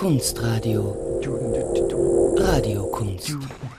Kunstradio. Radiokunst.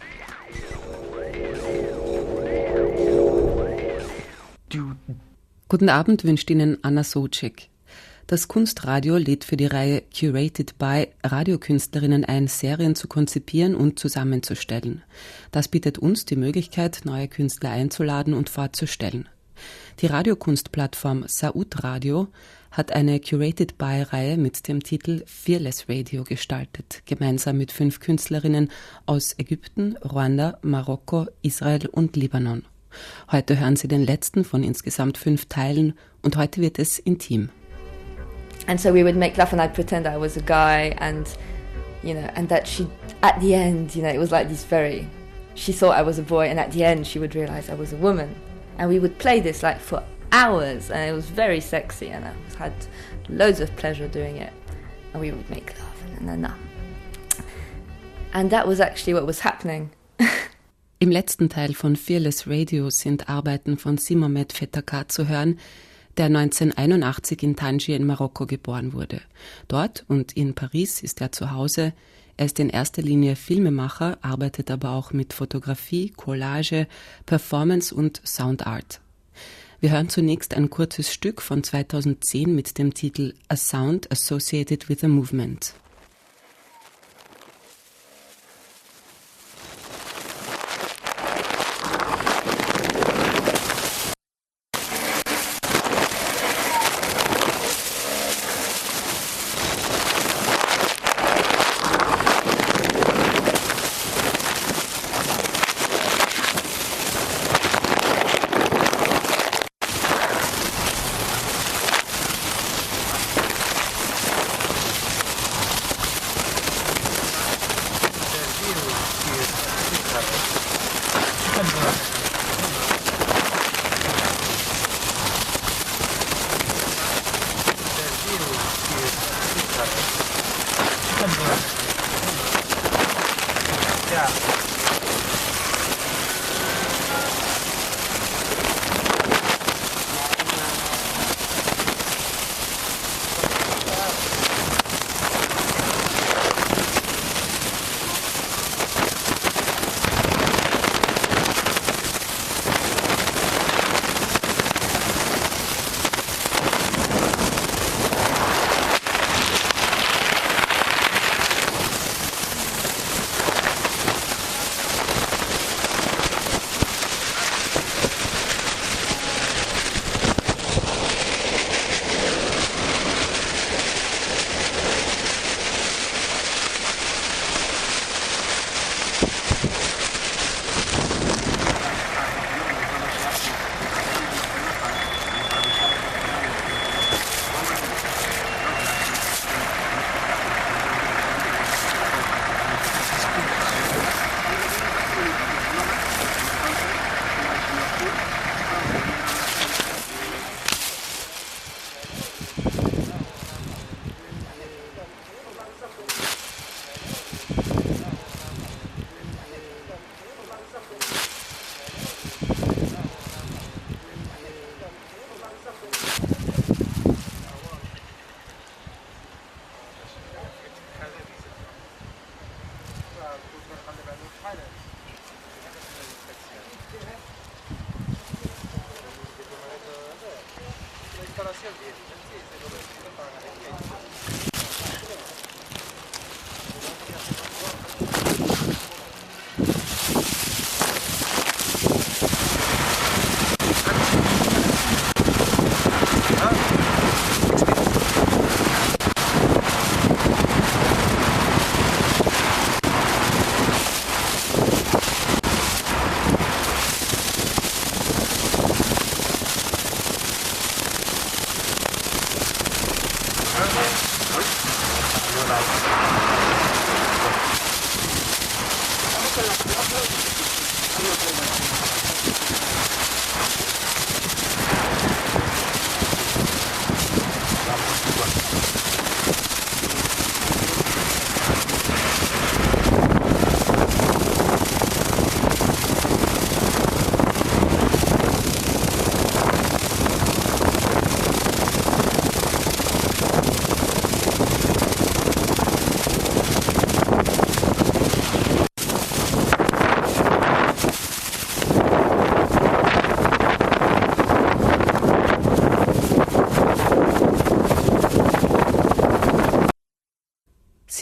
Guten Abend wünscht Ihnen Anna Socek. Das Kunstradio lädt für die Reihe Curated by Radiokünstlerinnen ein, Serien zu konzipieren und zusammenzustellen. Das bietet uns die Möglichkeit, neue Künstler einzuladen und vorzustellen. Die Radiokunstplattform Saut Radio hat eine Curated by Reihe mit dem Titel Fearless Radio gestaltet, gemeinsam mit 5 Künstlerinnen aus Ägypten, Ruanda, Marokko, Israel und Libanon. Heute hören Sie den letzten von insgesamt 5 Teilen und heute wird es intim. And so we would make love and I'd pretend I was a guy and that she, at the end, it was like she thought I was a boy and at the end she would realize I was a woman. And we would play this like for hours and it was very sexy and I had loads of pleasure doing it. And we would make love and that was actually what was happening. Im letzten Teil von Fearless Radio sind Arbeiten von Simomed Fettaka zu hören, der 1981 in Tangier in Marokko geboren wurde. Dort und in Paris ist er zu Hause. Er ist in erster Linie Filmemacher, arbeitet aber auch mit Fotografie, Collage, Performance und Soundart. Wir hören zunächst ein kurzes Stück von 2010 mit dem Titel A Sound Associated with a Movement.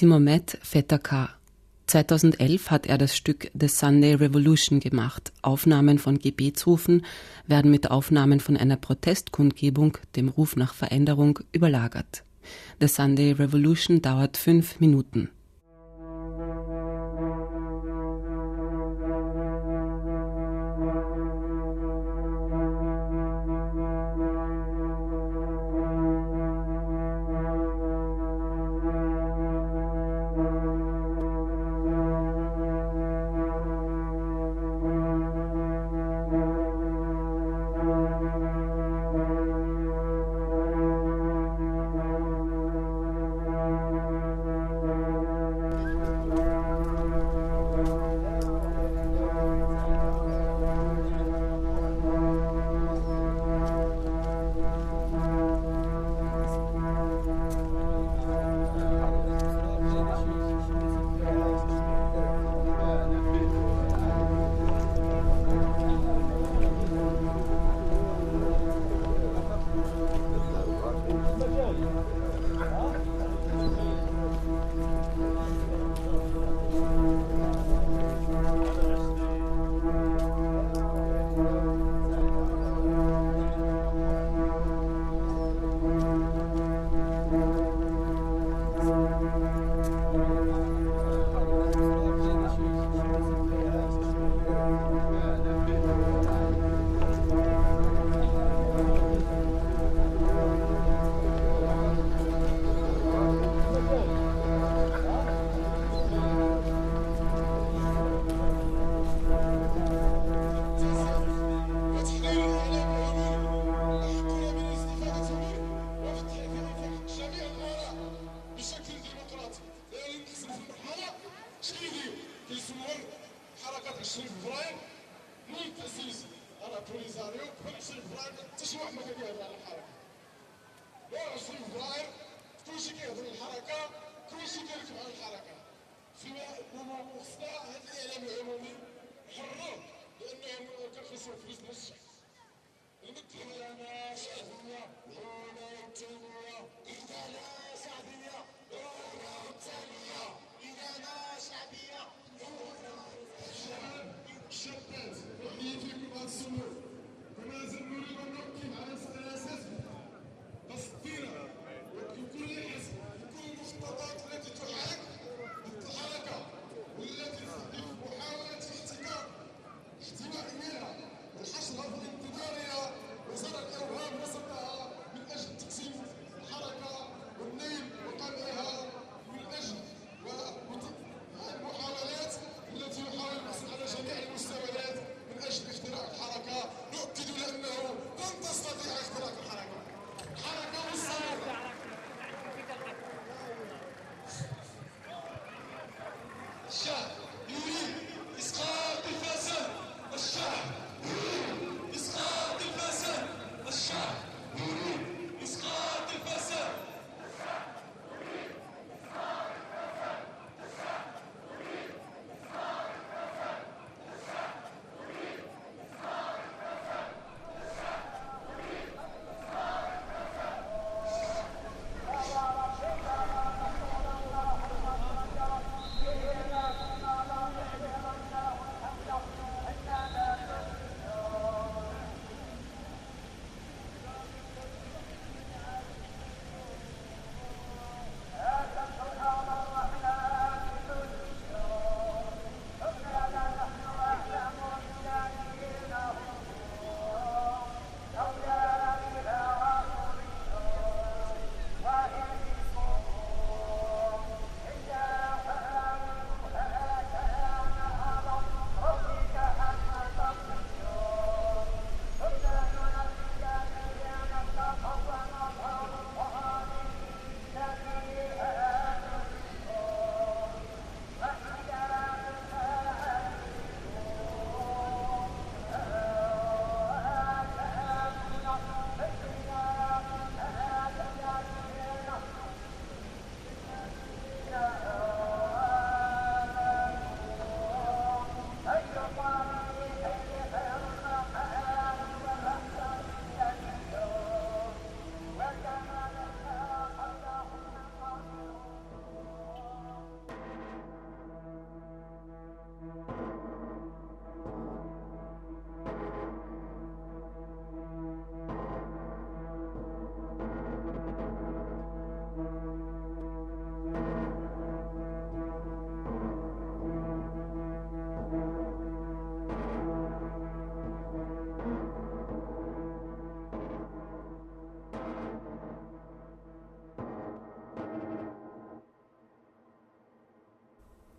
Zimmermet Vetter K. 2011 hat er das Stück The Sunday Revolution gemacht. Aufnahmen von Gebetsrufen werden mit Aufnahmen von einer Protestkundgebung, dem Ruf nach Veränderung, überlagert. The Sunday Revolution dauert 5 Minuten. الحشد الانتظاري وزارة الإرهاب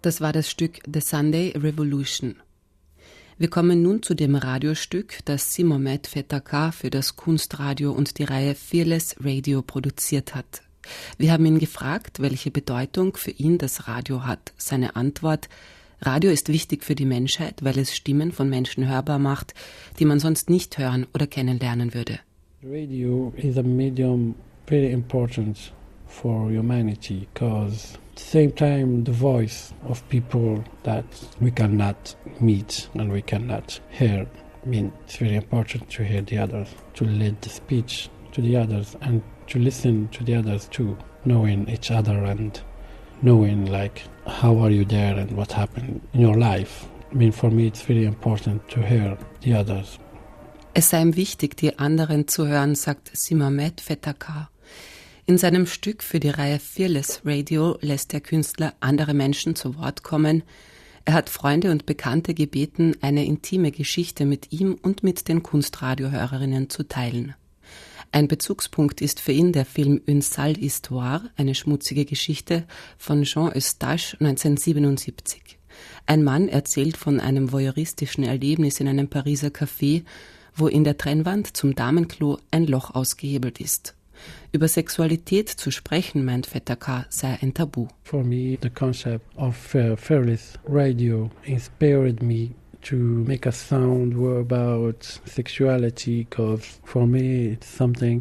Das war das Stück The Sunday Revolution. Wir kommen nun zu dem Radiostück, das Simomet Fetakar für das Kunstradio und die Reihe Fearless Radio produziert hat. Wir haben ihn gefragt, welche Bedeutung für ihn das Radio hat. Seine Antwort: Radio ist wichtig für die Menschheit, weil es Stimmen von Menschen hörbar macht, die man sonst nicht hören oder kennenlernen würde. Radio is a medium very important for humanity because at the same time the voice of people that we cannot meet and we cannot hear. I mean, it's very important to hear the others, to lead the speech to the others and to listen to the others too, knowing each other and knowing like how are you there and what happened in your life. I mean, for me it's very important to hear the others. Es sei ihm wichtig, die anderen zu hören, sagt Simomet Fetakar. In seinem Stück für die Reihe Fearless Radio lässt der Künstler andere Menschen zu Wort kommen. Er hat Freunde und Bekannte gebeten, eine intime Geschichte mit ihm und mit den Kunstradiohörerinnen zu teilen. Ein Bezugspunkt ist für ihn der Film Une sale histoire, eine schmutzige Geschichte von Jean Eustache 1977. Ein Mann erzählt von einem voyeuristischen Erlebnis in einem Pariser Café, wo in der Trennwand zum Damenklo ein Loch ausgehebelt ist. Über Sexualität zu sprechen, meint Fetakar, sei ein Tabu. For me, the concept of Fearless Radio inspired me to make a sound about sexuality, because for me it's something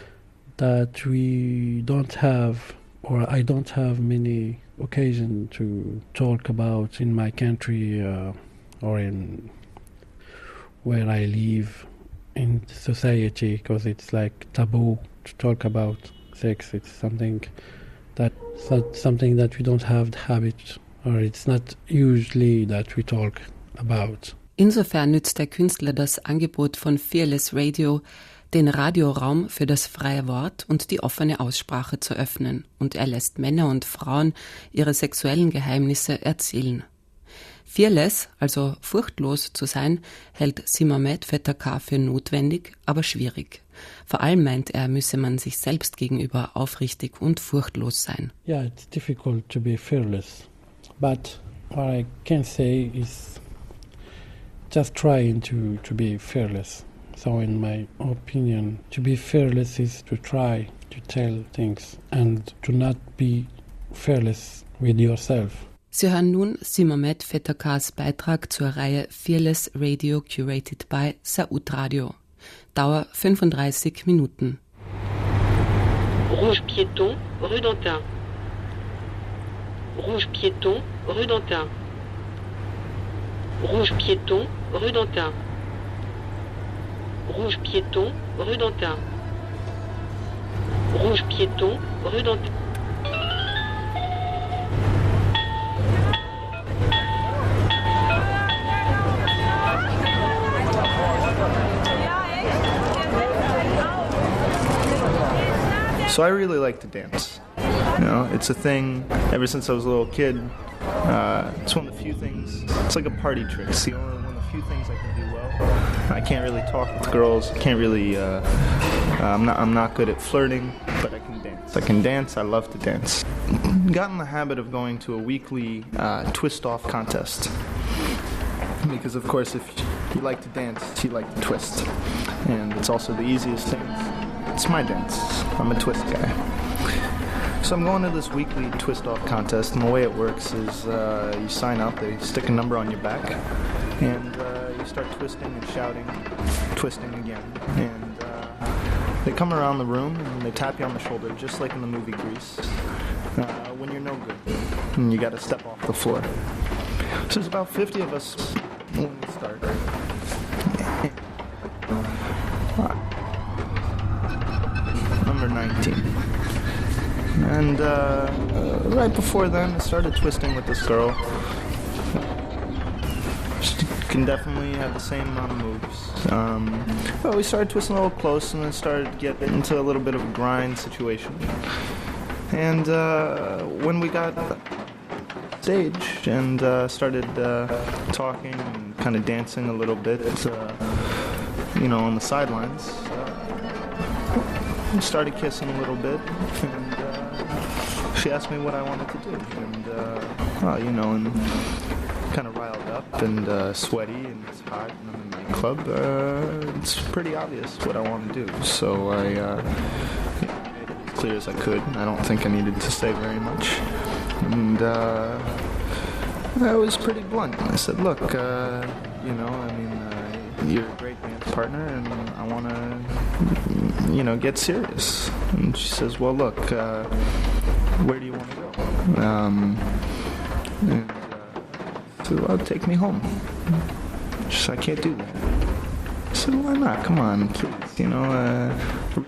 that we don't have, or I don't have many occasions to talk about in my country or in where I live in society, because it's like taboo to talk about sex. It's something that we don't have the habit, or it's not usually that we talk about. Insofern nützt der Künstler das Angebot von Fearless Radio, den Radioraum für das freie Wort und die offene Aussprache zu öffnen, und er lässt Männer und Frauen ihre sexuellen Geheimnisse erzählen. Fearless, also furchtlos zu sein, hält Simomet Fetakar für notwendig, aber schwierig. Vor allem meint er, müsse man sich selbst gegenüber aufrichtig und furchtlos sein. Yeah, it's difficult to be fearless, but what I can say is just trying to be fearless. So in my opinion, to be fearless is to try to tell things and to not be fearless with yourself. Sie hören nun Simomet Fetakars Beitrag zur Reihe Fearless Radio curated by Saoud Radio. Dauer 35 Minuten. Rouge piéton, rue d'Antin. Rouge piéton, rue d'Antin. Rouge piéton, rue d'Antin. Rouge piéton, rue d'Antin. Rouge piéton, rue d'Antin. So I really like to dance. You know, it's a thing ever since I was a little kid. It's one of the few things, it's like a party trick. It's one of the few things I can do well. I can't really talk with girls. I can't really, I'm not good at flirting, but I can dance. I can dance, I love to dance. Got in the habit of going to a weekly twist-off contest. Because of course if you like to dance, you like to twist. And it's also the easiest thing. It's my dance. I'm a twist guy. So I'm going to this weekly twist-off contest, and the way it works is you sign up, they stick a number on your back, and you start twisting and shouting, twisting again. And they come around the room and they tap you on the shoulder, just like in the movie Grease, when you're no good, and you got to step off the floor. So there's about 50 of us when we start. Number 19. And right before then, I started twisting with this girl. She can definitely have the same amount of moves. But we started twisting a little close and then started to get into a little bit of a grind situation. And when we got stage and started talking and kind of dancing a little bit, you know, on the sidelines, we started kissing a little bit, and she asked me what I wanted to do, and you know, and kind of riled up and sweaty, and it's hot, and I'm in the club. It's pretty obvious what I want to do, so I made it as clear as I could. I don't think I needed to say very much, and I was pretty blunt. I said, look, you know, I mean, you're a great dance partner, and I want to, you know, get serious. And she says, well, look, where do you want to go? And so, well, take me home. She said, I can't do that. I said, why not? Come on, please, you know,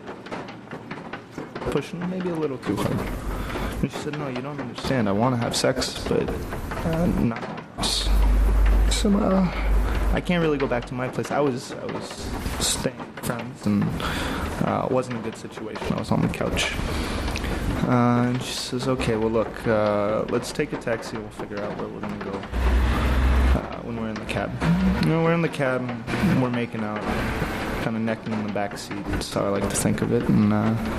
pushing maybe a little too hard. And she said, no, you don't understand. I want to have sex, but not else. So, I can't really go back to my place. I was staying with friends, and it wasn't a good situation. I was on the couch. And she says, okay, well, look, let's take a taxi and we'll figure out where we're going to go when we're in the cab. You know, we're in the cab, and we're making out, kind of necking in the back seat. That's how I like to think of it. And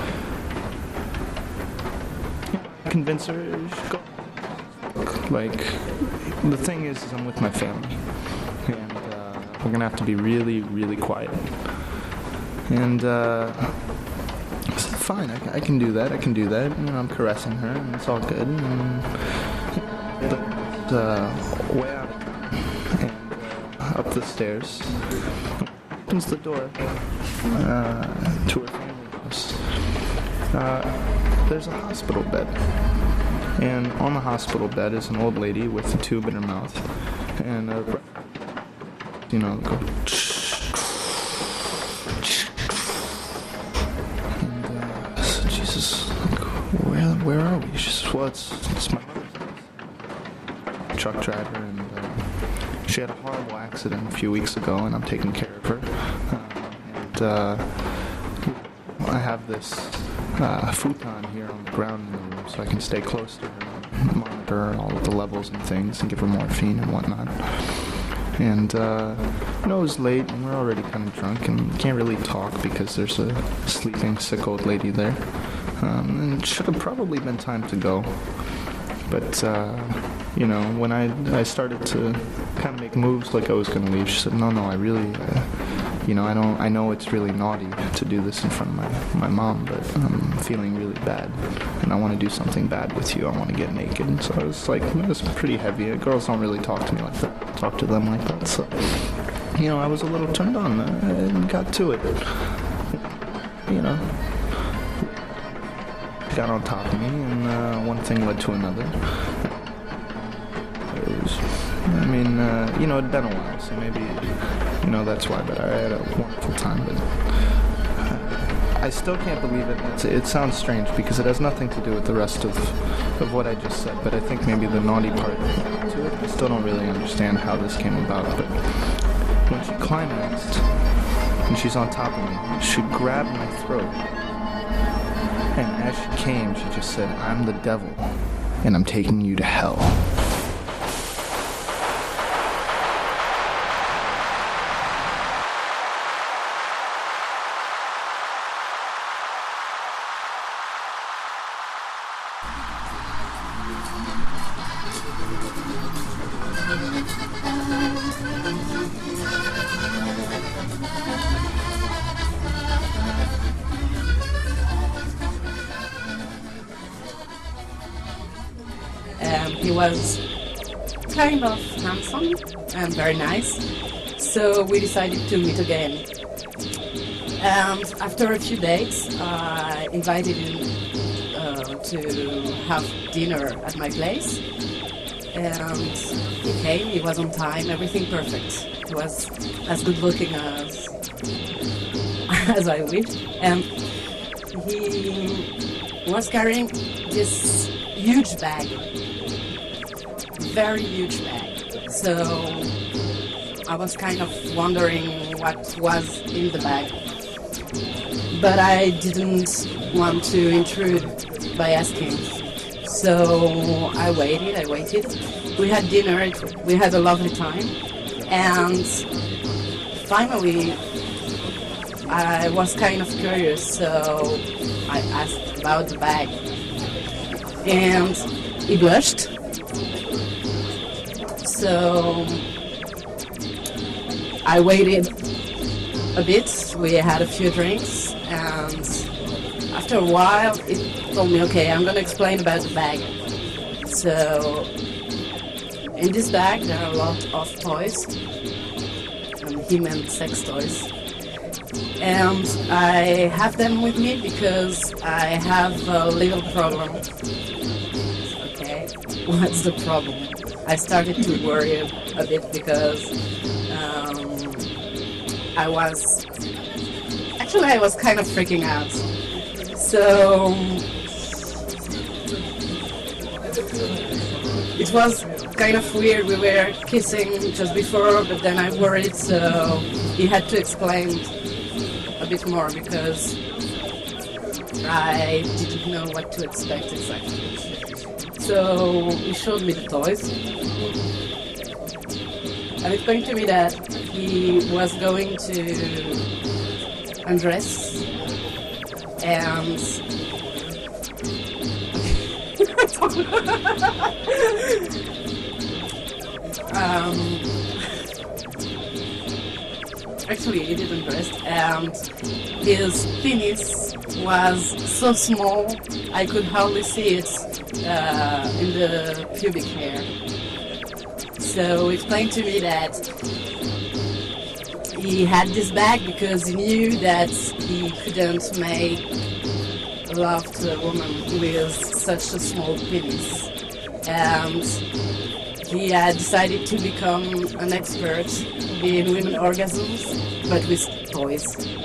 convince her she should go. Like, the thing is I'm with my family, and we're gonna have to be really, really quiet. And I said, fine, I can do that. You know, I'm caressing her, and it's all good. And way out and up the stairs, opens the door to her family house. There's a hospital bed. And on the hospital bed is an old lady with a tube in her mouth. And, you know, go. And I said, Jesus, where are we? She says, well, it's my mother's house. Truck driver, and she had a horrible accident a few weeks ago, and I'm taking care of her. And I have this futon here on the ground in the room, so I can stay close to her, monitor all of the levels and things, and give her morphine and whatnot. And you know, it was late, and we're already kind of drunk, and can't really talk because there's a sleeping, sick old lady there. And it should have probably been time to go, but you know, when I started to kind of make moves like I was going to leave, she said, no, I really. You know, I know it's really naughty to do this in front of my mom, but I'm feeling really bad, and I want to do something bad with you. I want to get naked. And so I was like, it's pretty heavy. Girls don't really talk to me like that. Talk to them like that. So, you know, I was a little turned on and got to it. You know, got on top of me, and one thing led to another. I mean, you know, it'd been a while, so maybe, you know, that's why, but I had a wonderful time, but I still can't believe it. It sounds strange because it has nothing to do with the rest of what I just said, but I think maybe the naughty part to it, I still don't really understand how this came about, but when she climaxed, and she's on top of me, she grabbed my throat, and as she came, she just said, I'm the devil, and I'm taking you to hell. He was kind of handsome and very nice, so we decided to meet again. And after a few dates, I invited him to have dinner at my place, and he came. He was on time, everything perfect. He was as good looking as I wished, and he was carrying this huge bag. Very huge bag. So I was kind of wondering what was in the bag. But I didn't want to intrude by asking. So I waited. We had dinner, we had a lovely time. And finally, I was kind of curious, so I asked about the bag. and he blushed. So I waited a bit. We had a few drinks, and after a while, it told me, "Okay, I'm gonna explain about the bag." So in this bag, there are a lot of toys, and he meant sex toys. And I have them with me because I have a little problem. Okay, what's the problem? I started to worry a bit because I was kind of freaking out. So it was kind of weird. We were kissing just before, but then I worried, so he had to explain a bit more because I didn't know what to expect exactly. So he showed me the toys, and it came to me that he was going to undress and actually he didn't rest, and his penis was so small I could hardly see it in the pubic hair. So he explained to me that he had this bag because he knew that he couldn't make love to a woman with such a small penis, and he had decided to become an expert in women orgasms, but with toys.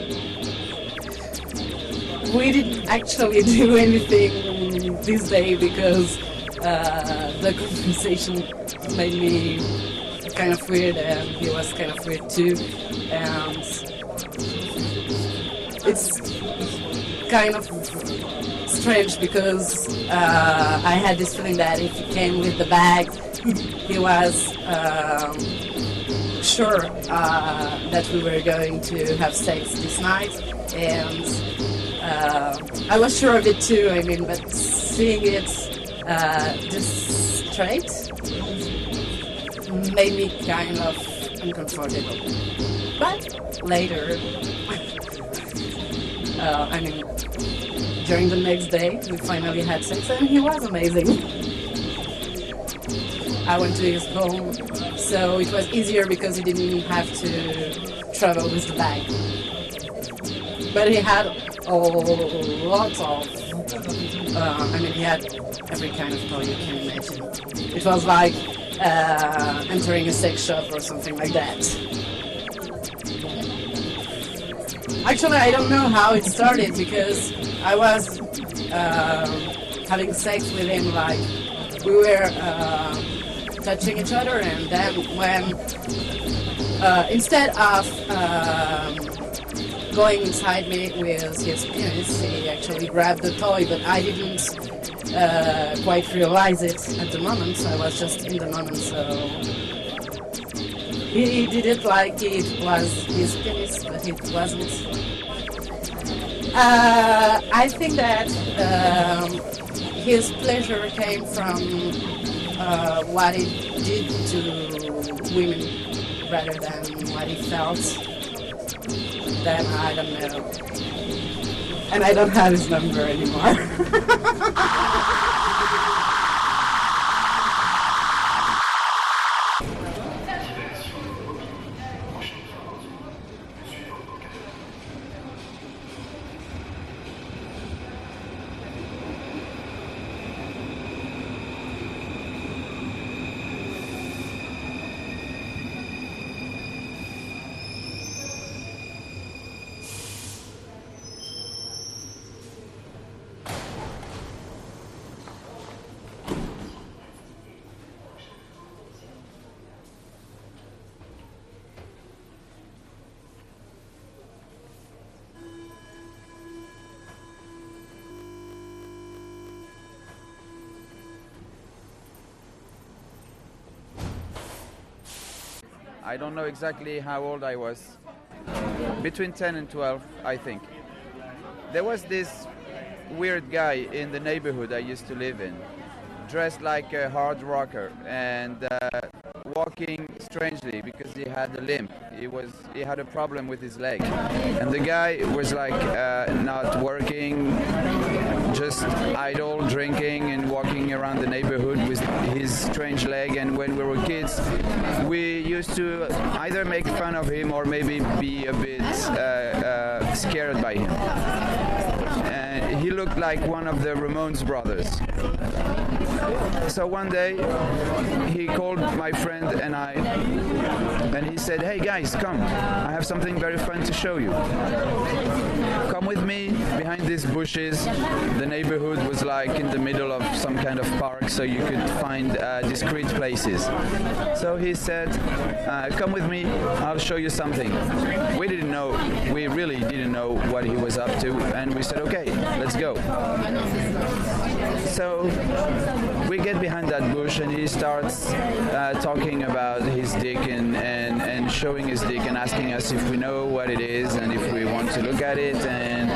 We didn't actually do anything this day because the conversation made me kind of weird, and he was kind of weird too, and it's kind of strange because I had this feeling that if he came with the bag, he was sure that we were going to have sex this night, and I was sure of it too. I mean, but seeing it just straight made me kind of uncomfortable. But later, I mean, during the next day, we finally had sex, and he was amazing. I went to his home, so it was easier because he didn't have to travel with the bag. But he had a lot of, he had every kind of toy you can imagine. It was like entering a sex shop or something like that. Actually, I don't know how it started because I was having sex with him, like we were touching each other, and then when instead of going inside me with his penis, he actually grabbed the toy, but I didn't quite realize it at the moment. I was just in the moment, so he did it like it was his penis, but it wasn't. I think that his pleasure came from what it did to women rather than what he felt. Then I don't know. And I don't have his number anymore. I don't know exactly how old I was. Between 10 and 12, I think. There was this weird guy in the neighborhood I used to live in, dressed like a hard rocker and walking strangely because he had a limp. He had a problem with his leg, and the guy was like not working, just idle, drinking and walking around the neighborhood with his strange leg. And when we were kids, we used to either make fun of him or maybe be a bit scared by him. He looked like one of the Ramones brothers. So one day he called my friend and I, and he said, "Hey guys, come, I have something very fun to show you. Come with me behind these bushes." The neighborhood was like in the middle of some kind of park, so you could find discreet places. So he said, "Come with me, I'll show you something." We really didn't know what he was up to, and we said, "Okay, let's go." So we get behind that bush and he starts talking about his dick and showing his dick and asking us if we know what it is and if we want to look at it, and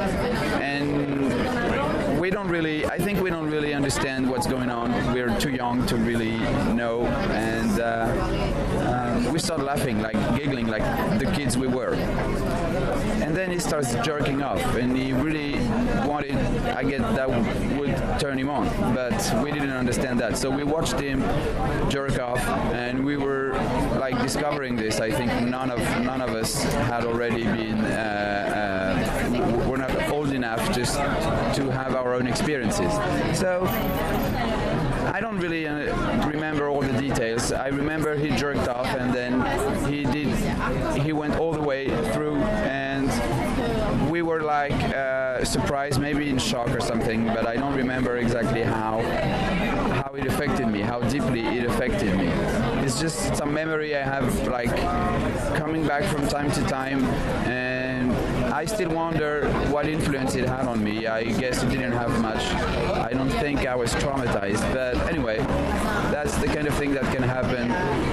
I think we don't really understand what's going on. We're too young to really know, and we start laughing, like giggling like the kids we were. And then he starts jerking off, and he really wanted, I guess that would turn him on, but we didn't understand that. So we watched him jerk off, and we were like discovering this. I think none of us had already been, we're not old enough just to have our own experiences. So I don't really remember all the details. I remember he jerked off, and then he went all the way through, and we were like surprised, maybe in shock or something, but I don't remember exactly how it affected me, how deeply it affected me. It's just some memory I have, like coming back from time to time, and I still wonder what influence it had on me. I guess it didn't have much. I don't think I was traumatized, but anyway, that's the kind of thing that can happen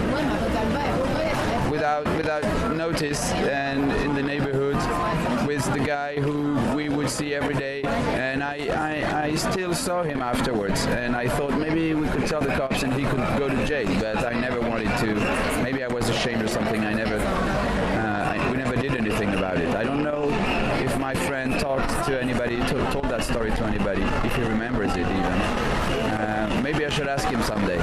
without notice, and in the neighborhood with the guy who we would see every day. And I still saw him afterwards, and I thought maybe we could tell the cops and he could go to jail, but I never wanted to. Maybe I was ashamed or something. We never did anything about it. I don't know if my friend talked to anybody, told that story to anybody, if he remembers it even. Maybe I should ask him someday.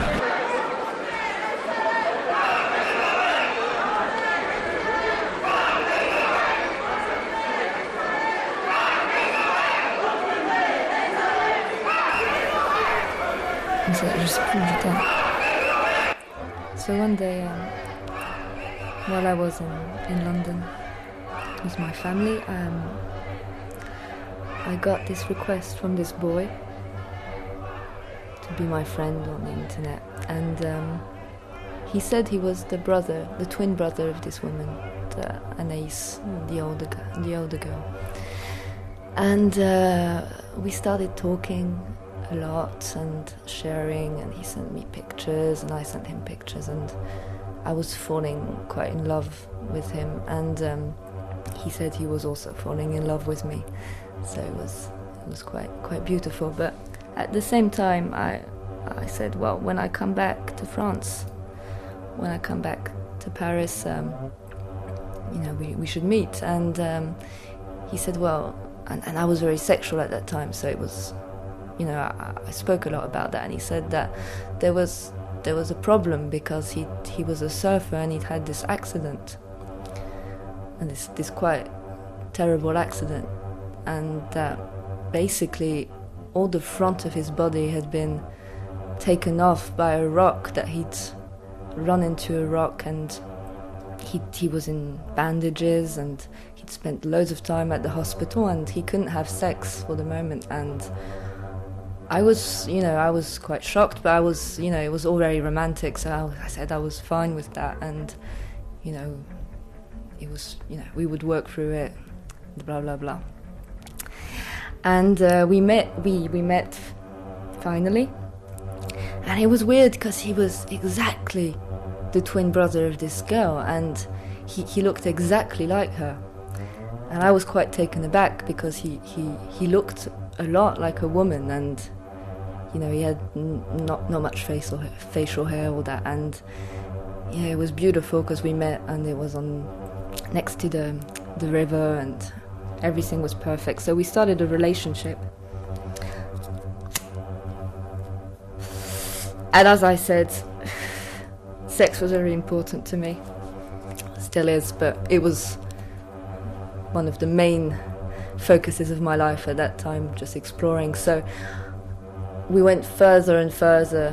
So one day, while I was in London with my family, I got this request from this boy to be my friend on the internet, and he said he was the twin brother of this woman, Anaïs, the older girl, and we started talking a lot and sharing, and he sent me pictures and I sent him pictures, and I was falling quite in love with him, and he said he was also falling in love with me, so it was quite beautiful. But at the same time I said, well, when I come back to France, when I come back to Paris, we should meet. And he said, well, and I was very sexual at that time, so it was, I spoke a lot about that, and he said that there was a problem because he was a surfer and he'd had this accident, and this quite terrible accident, and that basically all the front of his body had been taken off by a rock, that he'd run into a rock, and he was in bandages, and he'd spent loads of time at the hospital, and he couldn't have sex for the moment. And I was quite shocked, but I was, it was all very romantic, so I said I was fine with that, and, it was, we would work through it, blah, blah, blah. And we met finally, and it was weird because he was exactly the twin brother of this girl, and he looked exactly like her. And I was quite taken aback because he looked a lot like a woman, and he had not much facial hair, all that, and it was beautiful because we met and it was next to the river and everything was perfect. So we started a relationship. And as I said, sex was very important to me. Still is, but it was one of the main focuses of my life at that time, just exploring. So we went further and further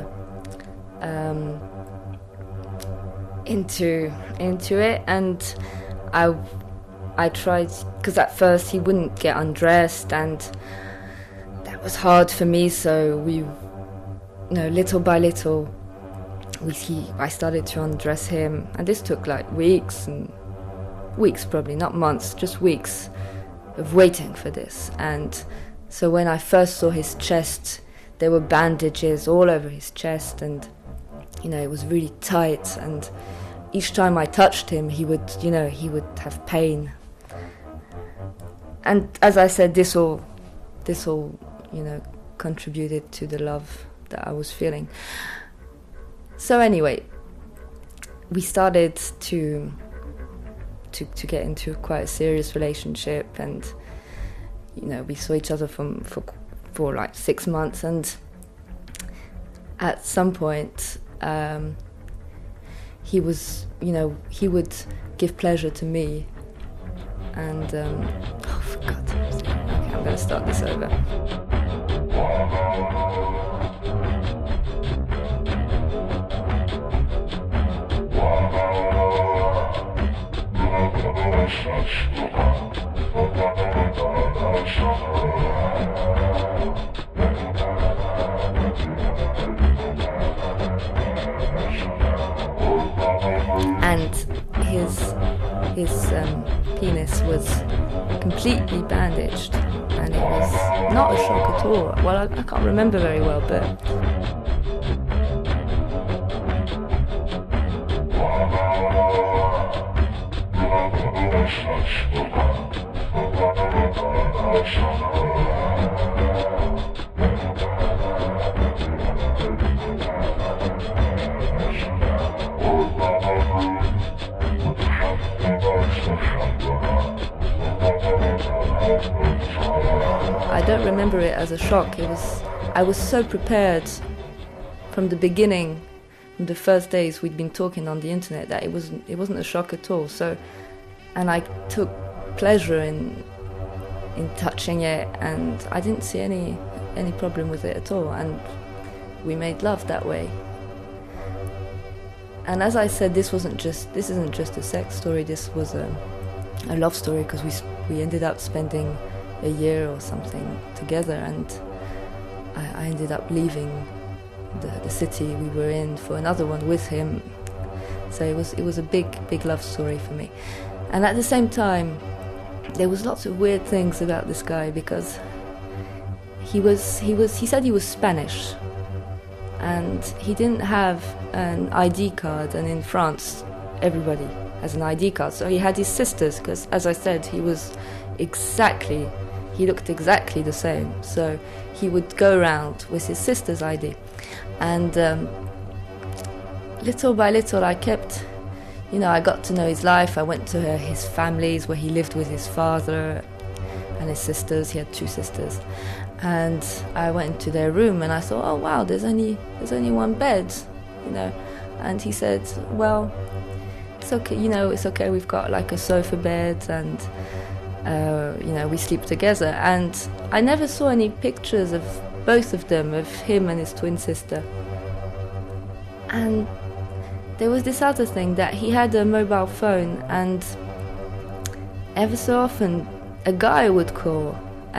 into it, and I tried, because at first he wouldn't get undressed, and that was hard for me. So we, little by little, I started to undress him, and this took like weeks, probably not months, just weeks of waiting for this. And so when I first saw his chest, there were bandages all over his chest, and it was really tight, and each time I touched him, he would have pain. And as I said, this all contributed to the love that I was feeling. So anyway, we started to get into quite a serious relationship, and we saw each other for like 6 months, and at some point he would give pleasure to me, and oh, for God's sake, okay, I'm going to start this over. And his penis was completely bandaged, and it was not a shock at all. Well, I can't remember very well, but I don't remember it as a shock. I was so prepared from the beginning, from the first days we'd been talking on the internet, that it wasn't a shock at all. So, and I took pleasure in touching it, and I didn't see any problem with it at all, and we made love that way. And as I said, this isn't just a sex story. This was a love story, because we ended up spending a year or something together, and I ended up leaving the city we were in for another one with him. So it was a big love story for me. And at the same time, there was lots of weird things about this guy, because he said he was Spanish, and he didn't have an ID card, and in France everybody has an ID card. So he had his sisters, because as I said, he looked exactly the same. So he would go around with his sister's ID, and little by little I kept, I got to know his life. I went to his families where he lived with his father and his sisters. He had 2 sisters, and I went into their room and I thought, oh wow, there's only one bed, and he said, well, it's okay, it's okay, we've got like a sofa bed, and we sleep together. And I never saw any pictures of both of them, of him and his twin sister. And there was this other thing, that he had a mobile phone, and ever so often a guy would call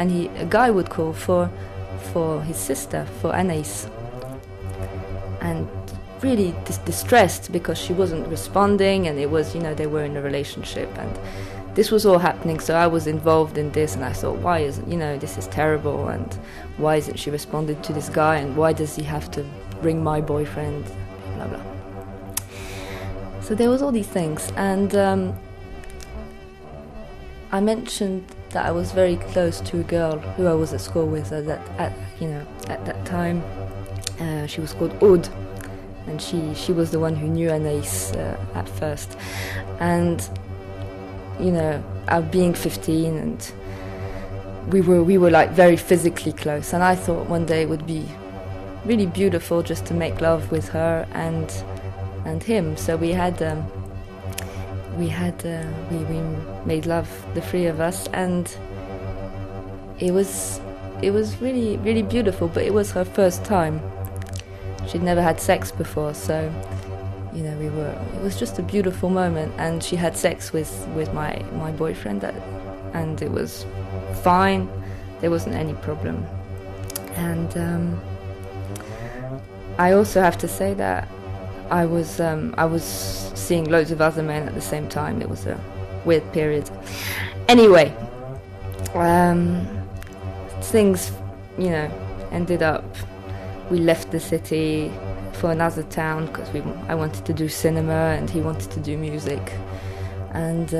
for his sister, for Anaïs, and really distressed because she wasn't responding, and it was, they were in a relationship, and this was all happening. So I was involved in this, and I thought, why isn't, this is terrible, and why isn't she responding to this guy, and why does he have to ring my boyfriend, blah blah. So there was all these things, and I mentioned that I was very close to a girl who I was at school with at that time. She was called Aude, and she was the one who knew Anaïs at first. And being 15, and we were like very physically close. And I thought one day it would be really beautiful just to make love with her and him. So we made love, the three of us, and it was really, really beautiful. But it was her first time. She'd never had sex before, so it was just a beautiful moment. And she had sex with my boyfriend, and it was fine. There wasn't any problem. And I also have to say that I was seeing loads of other men at the same time. It was a weird period. Anyway, things, ended up. We left the city for another town because I wanted to do cinema and he wanted to do music, and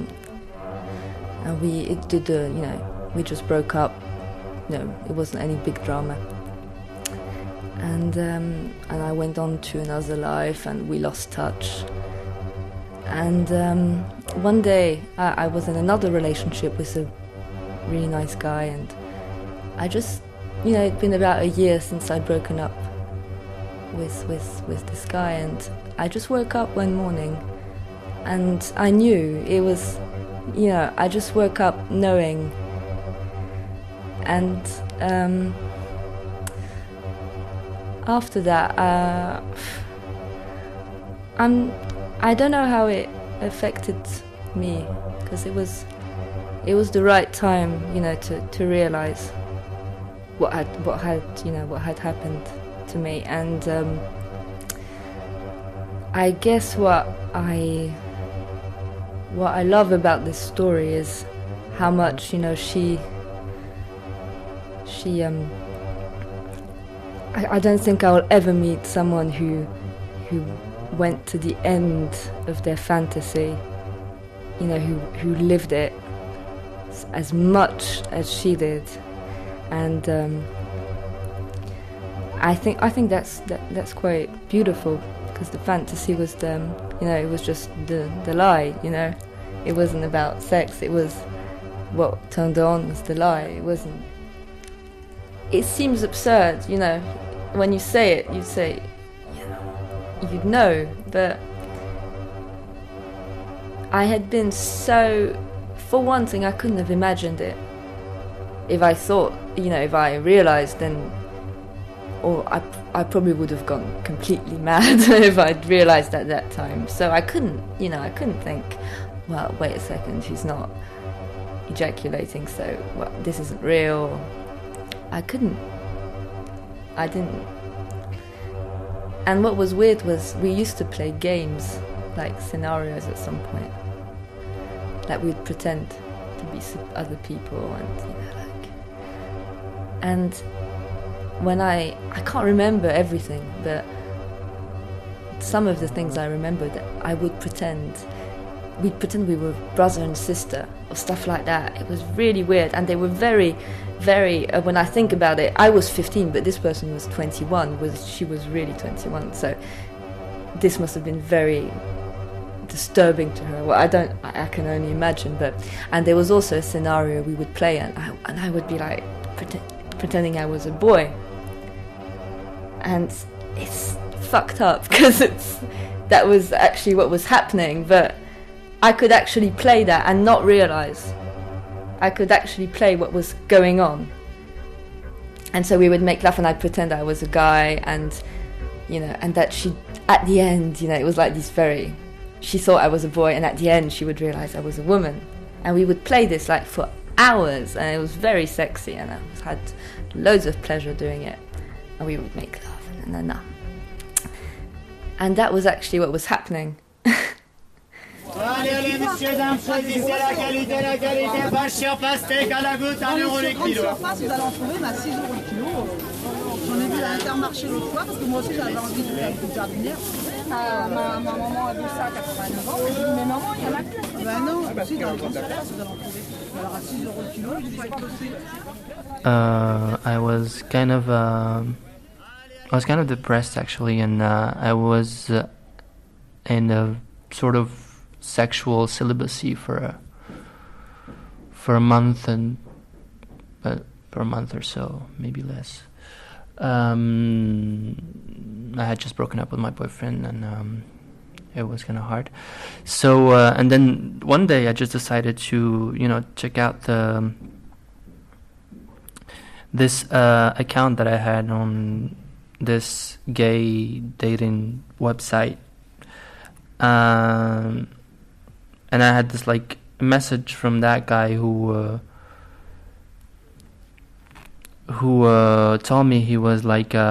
we just broke up. It wasn't any big drama. And I went on to another life, and we lost touch. And one day I was in another relationship with a really nice guy, and I just, it'd been about a year since I'd broken up with this guy, and I just woke up one morning, and I knew it was, I just woke up knowing, and after that, I don't know how it affected me, because it was the right time, to realize what had happened to me. And I guess what I love about this story is how much I don't think I will ever meet someone who went to the end of their fantasy, who lived it as much as she did. And I think that's quite beautiful, because the fantasy was it was just the lie. It wasn't about sex. It was what turned her on was the lie. It wasn't. It seems absurd, when you say it, you'd say, you'd know, but I had been so, for one thing, I couldn't have imagined it. If I thought, if I realised, then, or I probably would have gone completely mad if I'd realised at that time. So I couldn't think, well, wait a second, she's not ejaculating, so this isn't real. I didn't. And what was weird was we used to play games, like scenarios at some point, that we'd pretend to be other people, and when I can't remember everything, but some of the things I remember, that I would pretend we were brother and sister or stuff like that. It was really weird, and they were very, very, when I think about it, I was 15, but this person was 21, she was really 21, so this must have been very disturbing to her. Well, I can only imagine, and there was also a scenario we would play, and I would be like pretending I was a boy, and it's fucked up, because that was actually what was happening, but I could actually play that and not realise. I could actually play what was going on. And so we would make love, and I'd pretend I was a guy, and and that she, at the end, it was like this she thought I was a boy, and at the end she would realise I was a woman. And we would play this like for hours, and it was very sexy, and I had loads of pleasure doing it. And we would make love, and that was actually what was happening. Allez, allez, messieurs, dames, choisissez la qualité, vache sur pastèque à la goutte, 1 euro le kilo. Surface, vous allez en trouver 6 euros le kilo. J'en ai vu à Intermarché l'autre fois, parce que moi aussi j'avais envie de faire une jardinière. Ma maman a vu ça à 89 ans, mais je dis, mais maman, il y en a plus. Ben non, si, dans le grand surface, vous allez en trouver. Alors à 6 euros le kilo, il faut être possible. I was kind of depressed actually, and I was in a sort of sexual celibacy for a month for a month or so, maybe less. I had just broken up with my boyfriend, and it was kind of hard. So and then one day I just decided to check out this account that I had on this gay dating website, and I had this message from that guy who told me he was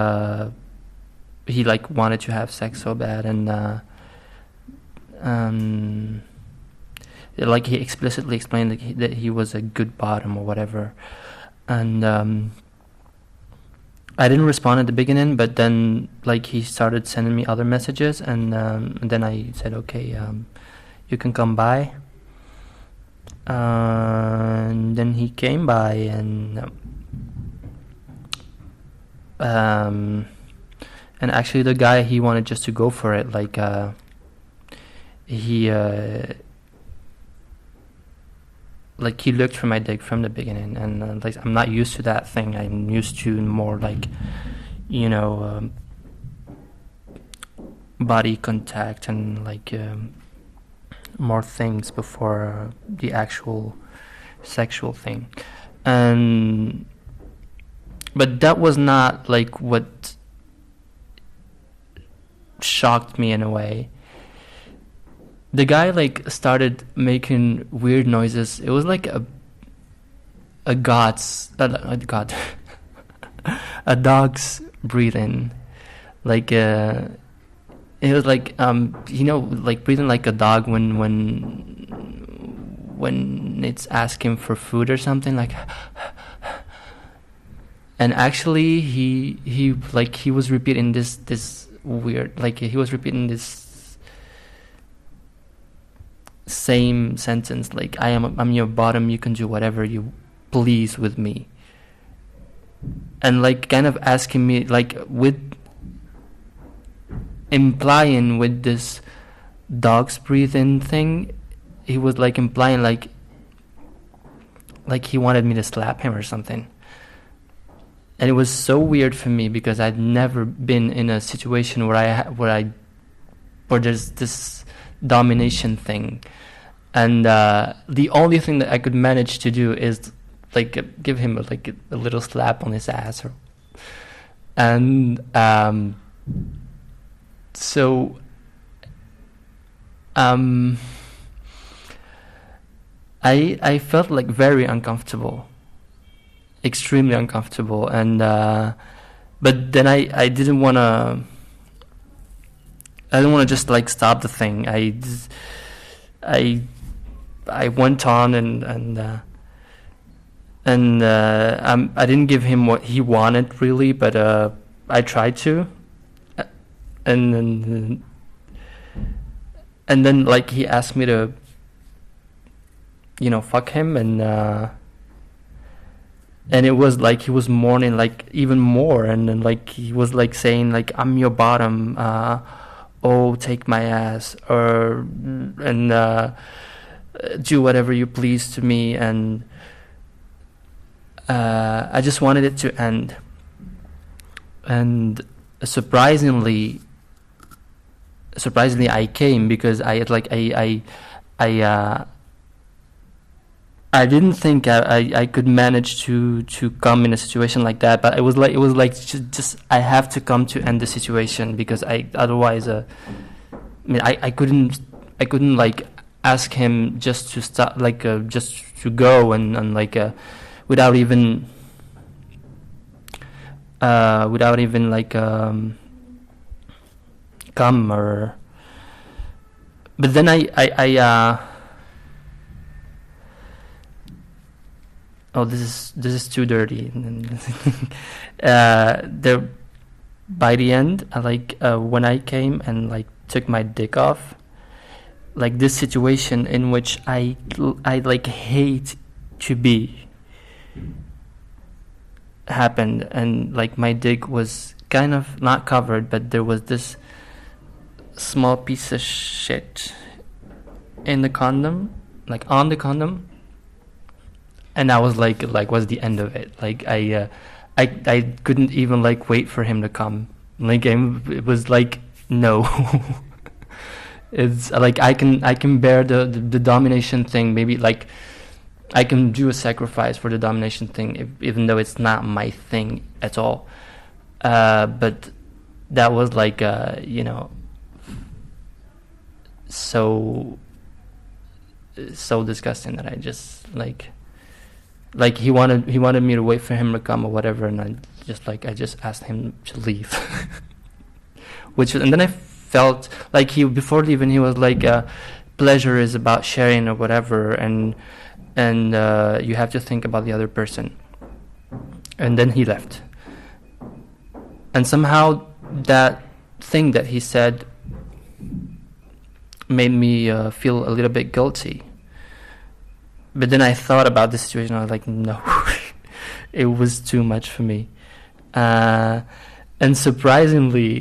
he wanted to have sex so bad, and he explicitly explained that he was a good bottom or whatever. And I didn't respond at the beginning, but then he started sending me other messages, and then I said, okay, you can come by. And then he came by, and actually the guy, he wanted just to go for it. He looked for my dick from the beginning, and I'm not used to that thing. I'm used to more body contact and more things before the actual sexual thing. But that was not what shocked me in a way. The guy started making weird noises. It was a dog's breathing. It was breathing like a dog when it's asking for food or something, and actually he was repeating this weird, he was repeating this same sentence, I'm your bottom, you can do whatever you please with me, and kind of asking me with implying with this dog's breathing thing, he was implying he wanted me to slap him or something. And it was so weird for me because I'd never been in a situation where there's this domination thing, and the only thing that I could manage to do is give him a little slap on his ass, I felt very uncomfortable, extremely uncomfortable, and but then I didn't want to just stop the thing. I went on and I didn't give him what he wanted really, but I tried to, and then he asked me to fuck him, and it was he was mourning even more, and then he was saying I'm your bottom, oh, take my ass, and do whatever you please to me, and I just wanted it to end. And surprisingly I came, because I didn't think I could manage to come in a situation like that, but it was just I have to come to end the situation, because otherwise I couldn't ask him just to stop, just to go and without even come, or but then oh, this is too dirty. There, by the end, when I came and like took my dick off, like this situation in which I like hate to be happened, and like my dick was kind of not covered, but there was this small piece of shit in the condom, like on the condom, and I was like what's the end of it? Like I couldn't even like wait for him to come. Like it was like no. It's like I can bear the domination thing. Maybe like I can do a sacrifice for the domination thing, even though it's not my thing at all. But that was like so disgusting that I just like he wanted me to wait for him to come or whatever, and I just asked him to leave. And then I felt like before leaving he was like pleasure is about sharing or whatever, and you have to think about the other person. And then he left, and somehow that thing that he said made me feel a little bit guilty. But then I thought about the situation. I was like, no, it was too much for me. And surprisingly,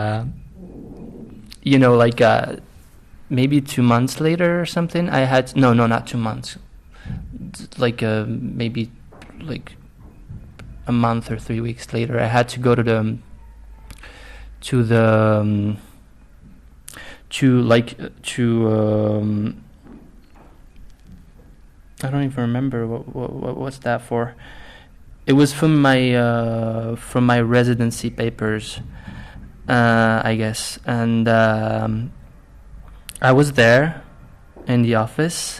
maybe 2 months later or something, I had not 2 months, like maybe like a month or 3 weeks later, I had to go to I don't even remember what's that for. It was from my residency papers, I guess, and I was there in the office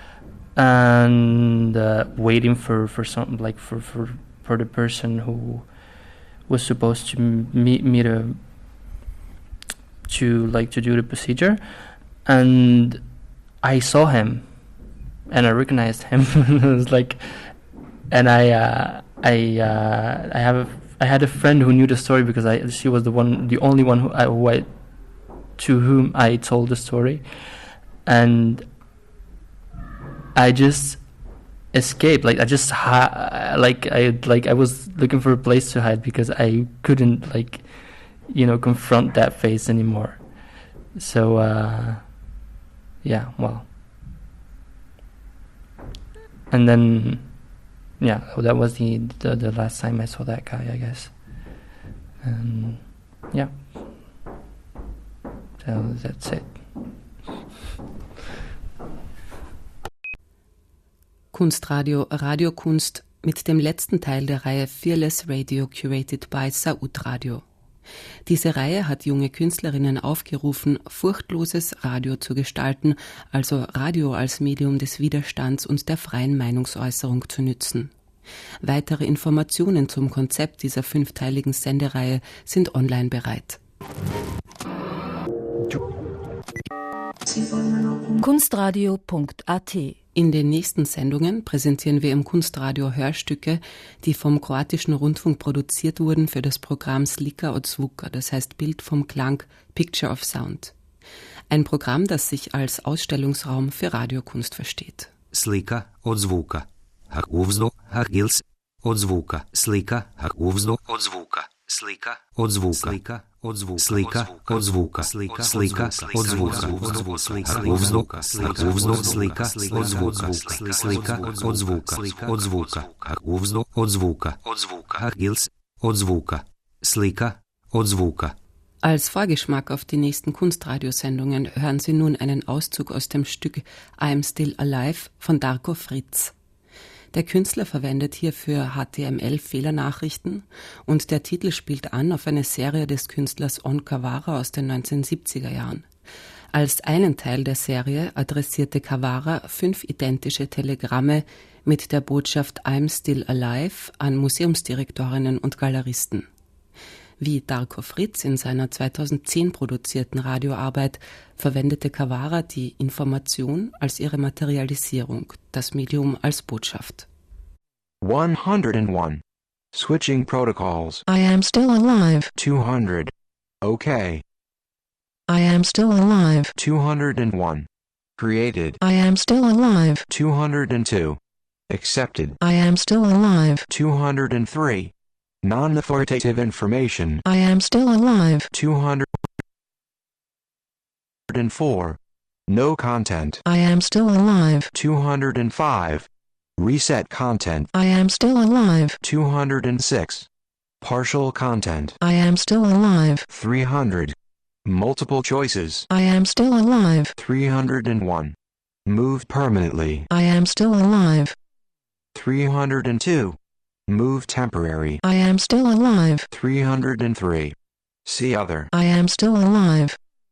and waiting for something, like for the person who was supposed to meet me to do the procedure, and I saw him and I recognized him. It was like, and I had a friend who knew the story because she was the only one to whom I told the story, and I just escaped. Like I just I was looking for a place to hide because I couldn't confront that face anymore. So yeah, well, and then yeah, that was the last time I saw that guy, I guess. And yeah, so that's it. Kunstradio Radiokunst mit dem letzten Teil der Reihe Fearless Radio curated by Saud Radio. Diese Reihe hat junge Künstlerinnen aufgerufen, furchtloses Radio zu gestalten, also Radio als Medium des Widerstands und der freien Meinungsäußerung zu nützen. Weitere Informationen zum Konzept dieser 5-teiligen Sendereihe sind online bereit. Kunstradio.at. In den nächsten Sendungen präsentieren wir im Kunstradio Hörstücke, die vom kroatischen Rundfunk produziert wurden für das Programm Slika od Zvuka, das heißt Bild vom Klang, Picture of Sound. Ein Programm, das sich als Ausstellungsraum für Radiokunst versteht. Slika od Zvuka. Har uvzdo, har gils od zvuka. Slika, har uvzdo od zvuka. Slika od zvuka. Slika od zvuka. Slika od zvuka. Slika od zvuka. Har uvzdo, slika od zvuka. Slika od zvuka. Od zvuka. Har uvzdo od zvuka. Har gils od zvuka. Slika od zvuka. Als Vorgeschmack auf die nächsten Kunstradiosendungen hören Sie nun einen Auszug aus dem Stück I'm Still Alive von Darko Fritz. Der Künstler verwendet hierfür HTML-Fehlernachrichten und der Titel spielt an auf eine Serie des Künstlers On Kavara aus den 1970er Jahren. Als einen Teil der Serie adressierte Kavara 5 identische Telegramme mit der Botschaft I'm Still Alive an Museumsdirektorinnen und Galeristen. Wie Darko Fritz in seiner 2010 produzierten Radioarbeit verwendete Kawara die Information als ihre Materialisierung, das Medium als Botschaft. 101. Switching protocols. I am still alive. 200. Okay. I am still alive. 201. Created. I am still alive. 202. Accepted. I am still alive. 203. Non-authoritative information. I am still alive. 204. No content. I am still alive. 205. Reset content. I am still alive. 206. Partial content. I am still alive. 300. Multiple choices. I am still alive. 301. Moved permanently. I am still alive. 302. Move temporary. I am still alive. 303. See other. I am still alive.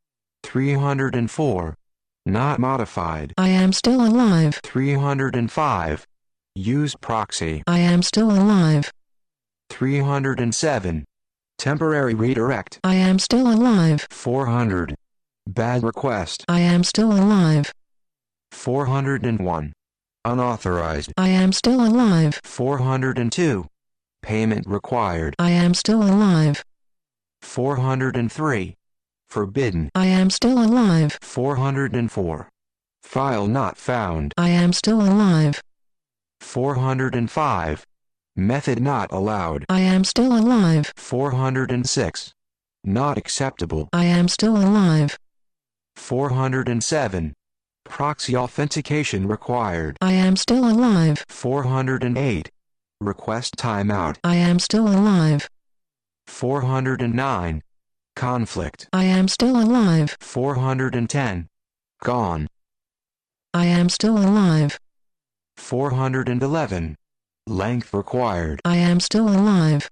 304. Not modified. I am still alive. 305. Use proxy. I am still alive. 307. Temporary redirect. I am still alive. 400. Bad request. I am still alive. 401. Unauthorized. I am still alive. 402. Payment required. I am still alive. 403. Forbidden. I am still alive. 404. File not found. I am still alive. 405. Method not allowed. I am still alive. 406. Not acceptable. I am still alive. 407. Proxy authentication required. I am still alive. 408. Request timeout. I am still alive. 409. Conflict. I am still alive. 410. Gone. I am still alive. 411. Length required. I am still alive.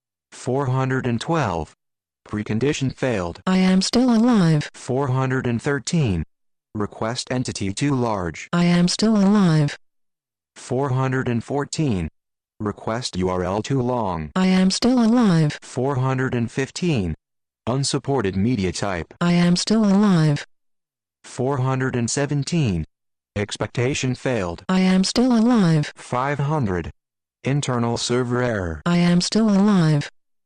412. Precondition failed. I am still alive. 413. Request entity too large. I am still alive. 414. Request URL too long. I am still alive. 415. Unsupported media type. I am still alive. 417. Expectation failed. I am still alive. 500. Internal server error. I am still alive.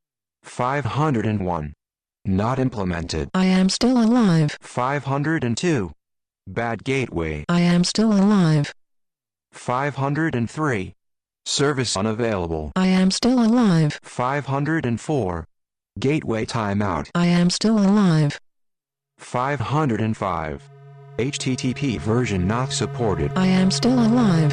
501. Not implemented. I am still alive. 502. Bad gateway. I am still alive. 503. Service unavailable. I am still alive. 504. Gateway timeout. I am still alive. 505. HTTP version not supported. I am still alive.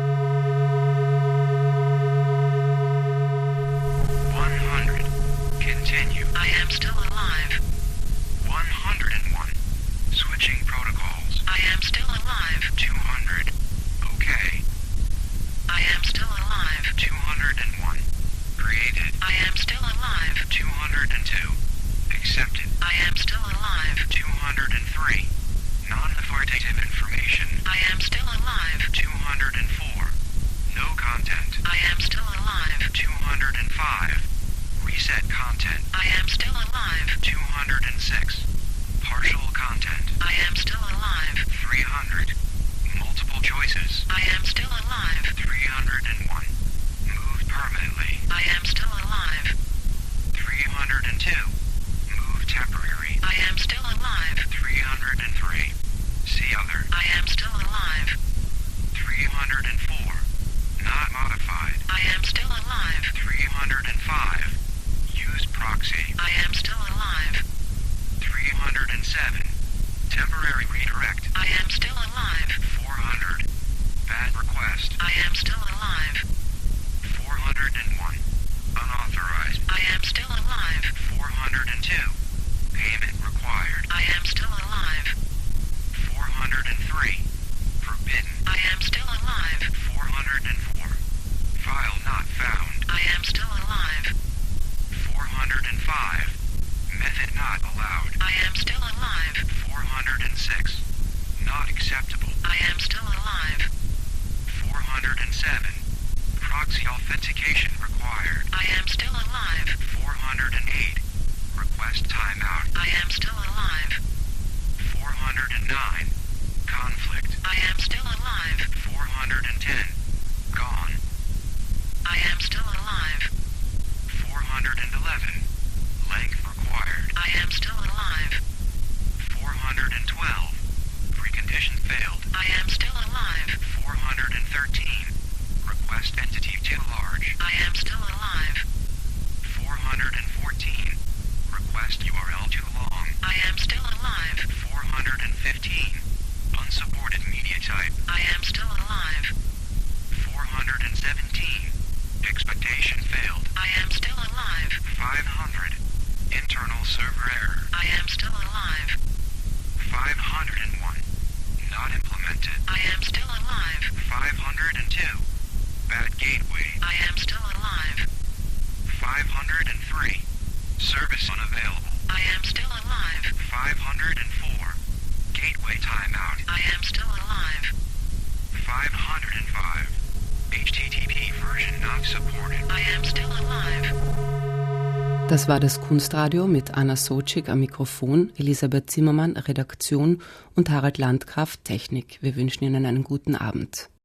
100. Continue. I am still alive. 101. Switching protocols. I am still alive. 200. Okay. I am still alive. 201. Created. I am still alive. 202. Accepted. I am still alive. 203. Non-authoritative information. I am still alive. 204. No content. I am still alive. 205. Reset content. I am still alive. 206. Partial content. I am still alive. 300. Multiple choices. I am still alive. 301. Moved permanently. I am still alive. 302. Moved temporary. I am still alive. 303. See other. I am still alive. 304. Not modified. I am still alive. 305. Use proxy. I am still alive. 307. Temporary redirect. I am still alive. 400. Bad request. I am still alive. 401. Unauthorized. I am still alive. 402. Payment required. I am still alive. 403. Forbidden. I am still alive. 404. File not found. I am still alive. 405. Method not allowed. I am still alive. 406. Not acceptable. I am still alive. 407. Proxy authentication required. I am still alive. 408. 502. Bad gateway. I am still alive. 503. Service unavailable. I am still alive. 504. Gateway timeout. I am still alive. 505. HTTP version not supported. I am still alive. Das war das Kunstradio mit Anna Sojcik am Mikrofon, Elisabeth Zimmermann Redaktion und Harald Landgraf Technik. Wir wünschen Ihnen einen guten Abend.